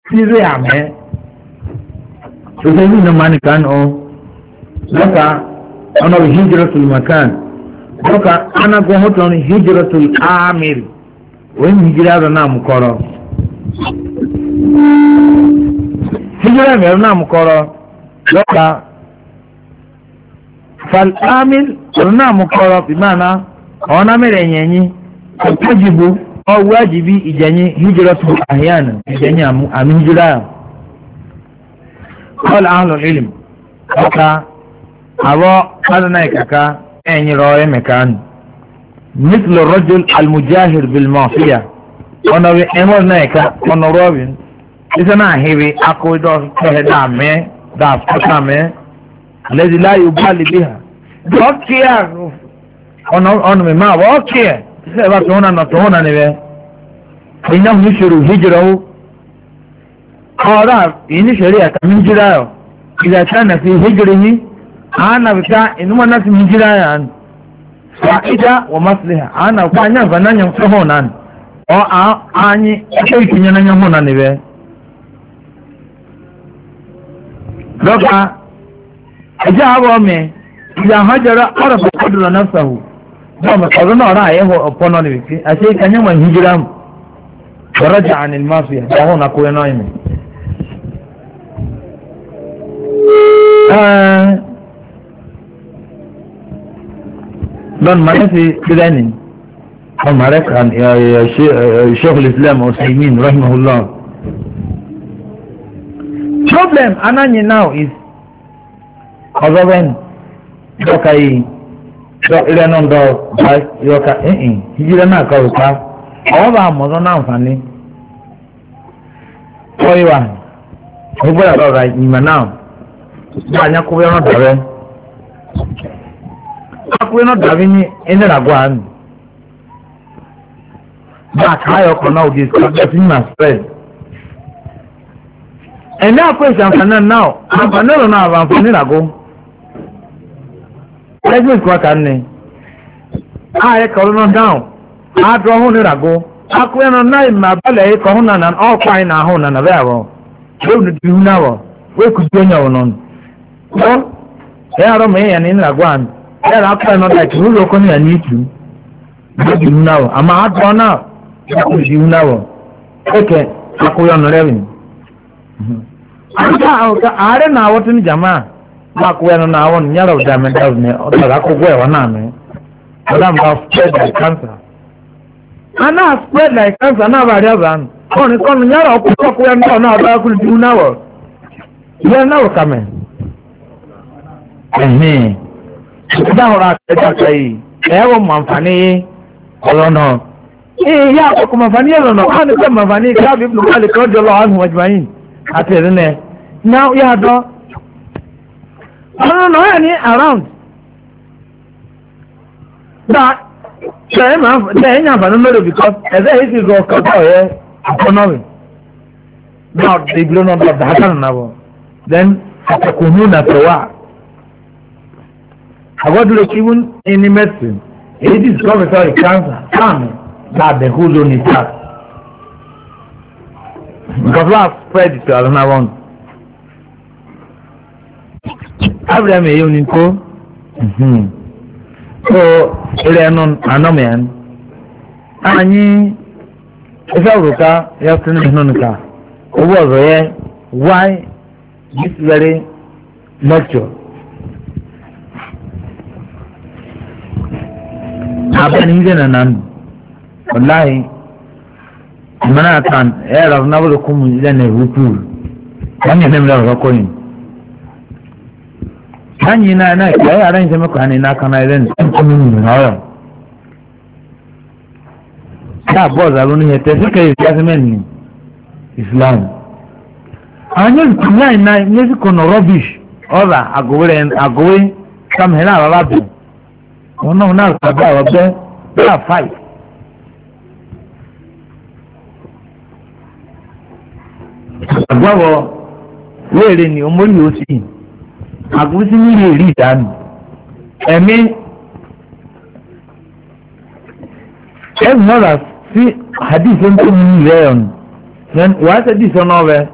sírí àmẹ́ òṣèlú iná máa nìkan ọ́ lọ́ka ọ̀nà hijratul makan lọ́ka anagun hoton hijratul amir wọ́n hijira rẹ̀ náà mú kọ́rọ́ hijira rẹ̀ náà mú kọ́rọ́ lọ́ka fal amir rẹ̀ náà mú kọ́rọ́ bìmánà ọ̀nà mẹ́rẹ̀ yẹ̀yìn ọ̀pọ̀jìbù ọwọ́jìbí ìjẹ̀yìn hijratul ahyan ìjẹ̀yìn àmì hijira kọ́lá àhùn ilm ọ̀ka àwọ̀ kádùnà ìkàkà ẹ̀yìn rọ̀ mẹ̀kán مثل الرجل المجاهر بالمعصية أنا بأمر نايكا أنا روبين إذا ناهيبي أقوي دور كهدامي داف كتامي الذي لا يبالي بها دوكيا أنا ما وكيا سيبات هنا نتهونا نبي إنه يشرو هجره قال إن شريعة من جراه إذا كان في هجره أنا بتاع إنما الناس من جراه fa'ida wa maslaha ana kwa nya vananya msohonan o anyi kai kinyana nya hona ne be doka aja abo me ya hajara arafa qadra nafsuhu ba ma sadana ra yeho opono ne be ashe kanya man hijram faraja an al mafiya da hona ko yana yin لون ما في كلاني هم عليك عن شيخ الإسلام وسيمين رحمه الله problem anani now is other when yokai so ile non do yoka hijira na ka uka oba mo na nfani oiwa ogbara do right ni now anya ko be no dare akwe no davi ni ene ragwa ni ba kayo ko now this can be spread and now question can now amfanelo na amfani rago let's go kwa kanne aye ko no down a draw hu ni rago akwe no na ma bale ko hu na na all fine na hu na na ba wo we do na wo we ku jonya wo non so e aro me ya ni ragwa ni ẹ̀rọ apá ẹ̀nà láti rúrò ọkọ ní àní ìtù lójú ìhúnáwọ̀ àmà àtọ́ náà kò sí ìhúnáwọ̀ ẹ̀kẹ́ akóyọ̀ nù rẹ̀rìn. ààrẹ náà wọ́n tún ní jàmá máa kó ẹnu náà wọ́n ní yàrá ọ̀dà mẹ́ta ọ̀dà ọ̀dà àkókò ẹ̀wọ̀n náà mẹ́ ọ̀dà mbà spread like cancer. àná spread like cancer náà bá rí ọ̀bà nù wọ́n ní kọ́nu yàrá ọkọ̀ ẹnu náà ọ̀dà ọkùnrin ti ìhúnáwọ̀ ìyẹn náà kàmẹ́. ìdáhùn akẹ́kọ̀ọ́ yìí ẹ̀wọ̀n mọ̀nfàní ọ̀rọ̀nà ìyá àkọ́kọ́ mọ̀nfàní ọ̀rọ̀nà wọ́n ní pẹ́ mọ̀nfàní káàbí ìbùnú kálí kí wọ́n jọ lọ́wọ́ àwọn ọmọdéwáyìn àti ìrìnà náà yá dán ọ̀rọ̀nà ọ̀yà ní around dá ṣẹ̀yìn àǹfààní lórí because ẹ̀sẹ̀ yìí ti rọ kọ̀ọ̀kọ̀ ọ̀yẹ́ economy náà ìgbìlọ náà bọ̀ dáhàkàn náà bọ̀ then àtẹkùnú nà tẹ̀wà. Agwadule even in the medicine, it is discovered cancer, that the whole zone is that. Because last spread it to another one. Abraham is unique. So, Eleanon, Anoman, Annie, if I look at yesterday, Nonica, why this very lecture? abani ngena nan wallahi mana tan era na bulu kum zane rupu kanye ne mla ko yin kanye na kai aran je maka ne na kana idan kum ni na ta boza lu ni te sika islam islam anyo kunya na nyezi kono rubbish ora agowe kam hela baba wọn náà náà sábà ọgbẹ bíi five àgbàwọ wéèrè ni omori yóò sì àgùsí nílé rí ìdánù ẹmí ẹnu náà sí hadith ń tó mú ìrẹ ọ̀nà wàá sẹ́dí sọ́nà ọ̀bẹ.